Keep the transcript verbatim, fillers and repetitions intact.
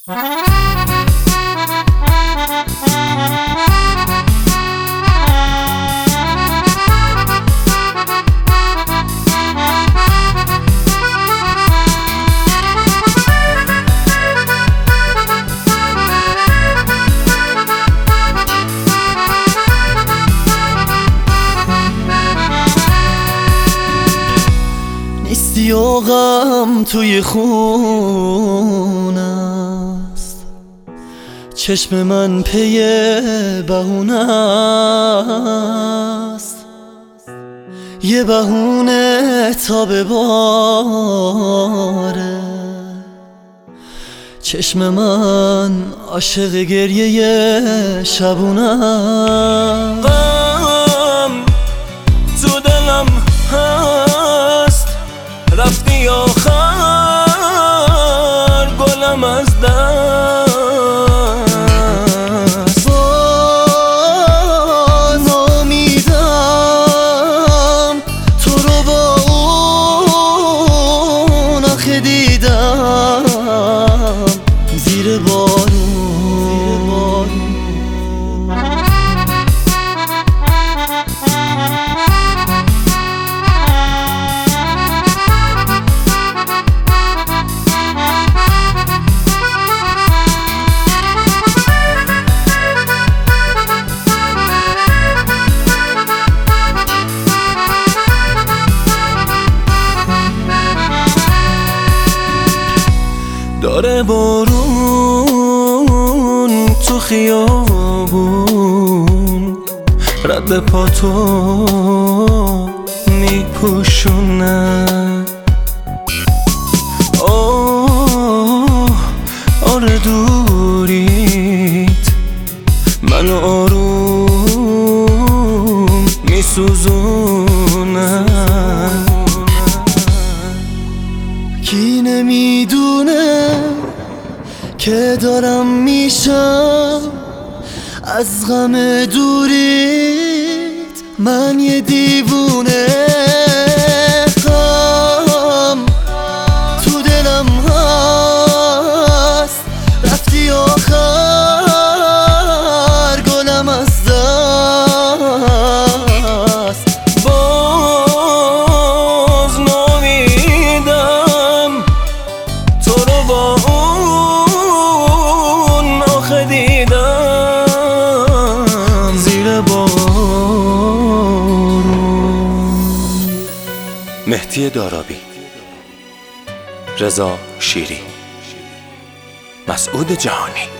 نیستی و غم توی خون است، چشم من پی بهونه است، یه بهونه تا بباره. چشم من عاشق گریه شبونه است. غم تو دلم هست، رفتی آخر گلم از دست. باز امیدم تو رو با اون آخه دیدم زیر بارون. داره بارون تو خیابون رد پاتو میپوشونه. اوه آره دوریت منو آروم میسوزونه. کی نمیدونه که دارم میشم از غم دوریت من یه دیوونه. غم تو دلم هست، رفتی آخر گلم از دست. باز نامیدم تو رو با اون آخه دیدم زیر بارون. مهدی دارابی، رضا شیری، مسعود جهانی.